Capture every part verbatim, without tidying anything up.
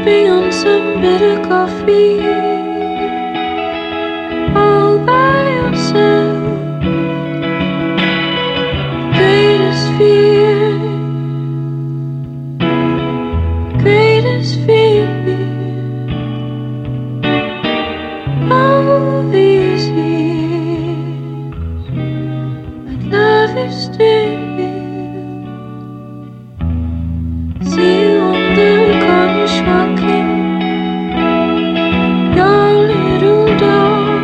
me on some bitter coffee, all by yourself. Greatest fear, greatest fear. All these years, I'd love you still. See you on the cornice walking your little dog.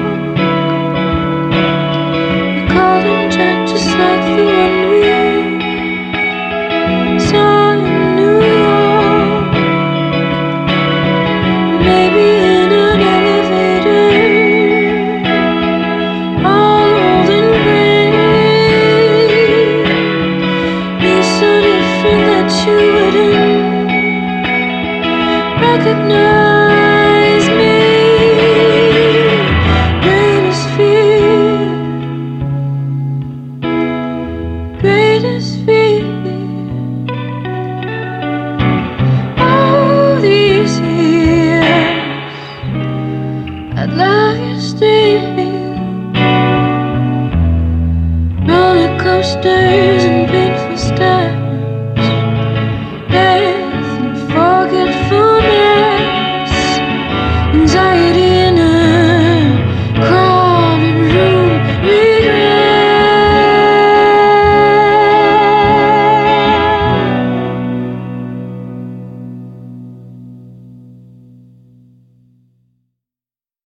You call them Jack just like the one we saw in New York. Maybe in an elevator, all old and gray. He's so different that you wouldn't recognize me. Greatest fear, greatest fear. All these years, I'd love you still. Roller coasters.